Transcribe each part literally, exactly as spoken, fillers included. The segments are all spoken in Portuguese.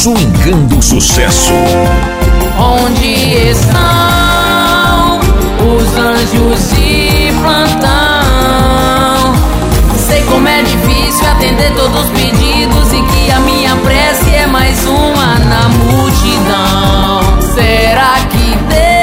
Swingando Sucesso. Onde estão os anjos de plantão? Sei como é difícil atender todos os pedidos e que a minha prece é mais uma na multidão. Será que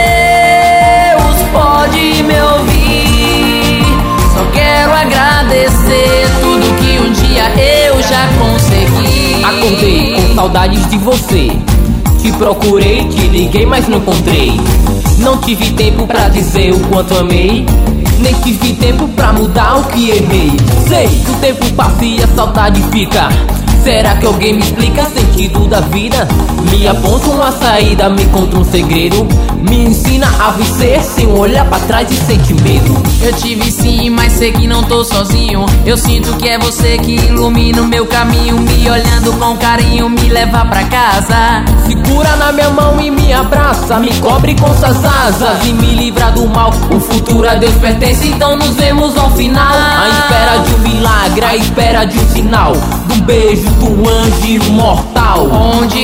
Deus pode me ouvir? Só quero agradecer tudo que um dia eu já consegui. Acordei com saudades de você. Te procurei, te liguei, mas não encontrei. Não tive tempo pra dizer o quanto amei, nem tive tempo pra mudar o que errei. Sei que o tempo passa e a saudade fica. Será que alguém me explica o sentido da vida? Me aponta uma saída, me conta um segredo. Me ensina a vencer sem olhar pra trás e sentir medo. Eu tive sim, mas sei que não tô sozinho. Eu sinto que é você que ilumina o meu caminho, me olhando com carinho, me leva pra casa. Segura na minha mão e me abraça, me cobre com suas asas e me livra do mal. O futuro a Deus pertence, então nos vemos ao final. A espera de um milagre, a espera de um sinal, do beijo do anjo imortal. Onde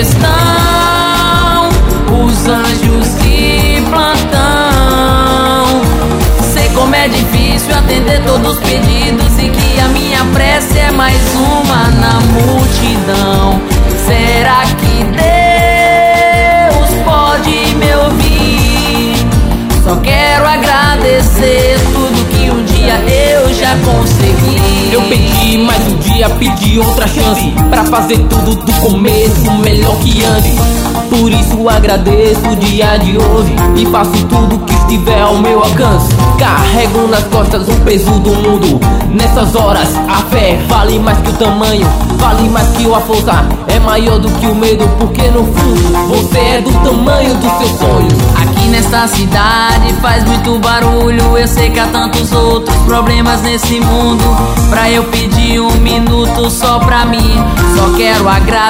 estão os anjos de plantão? Sei como é difícil atender todos os pedidos e que a minha prece é mais uma na multidão. Será que Deus pode me ouvir? Só quero agradecer tudo que um dia eu já consegui. Eu pedi mais um dia, pedi outra chance pra fazer tudo do começo, melhor que antes. Por isso agradeço o dia de hoje e faço tudo que estiver ao meu alcance. Carrego nas costas o peso do mundo. Nessas horas a fé vale mais que o tamanho, vale mais que a força, é maior do que o medo, porque no fundo você é do tamanho dos seus sonhos. Aqui nesta cidade faz muito barulho, eu sei que há tantos outros problemas nesse mundo. Pra eu pedir um minuto só pra mim, só quero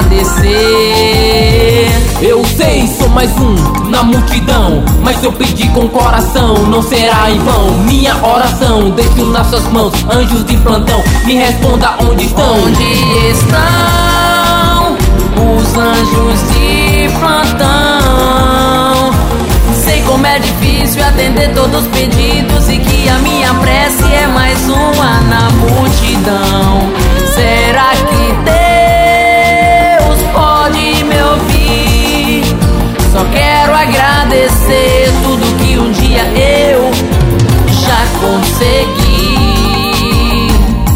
agradecer. Eu sei, sou mais um na multidão, mas se eu pedir com coração, não será em vão. Minha oração deixo nas suas mãos, anjos de plantão, me responda onde estão. Onde estão os anjos de plantão? Sei como é difícil atender todos os pedidos e que a minha prece é mais uma na multidão. Será que Deus pode me ouvir? Só quero agradecer tudo que um dia eu já consegui.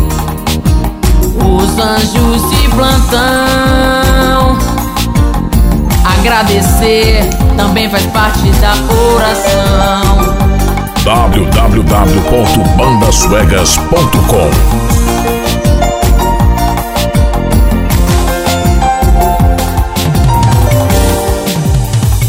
Os anjos de plantão, agradecer também faz parte da oração. w w w ponto banda suegas ponto com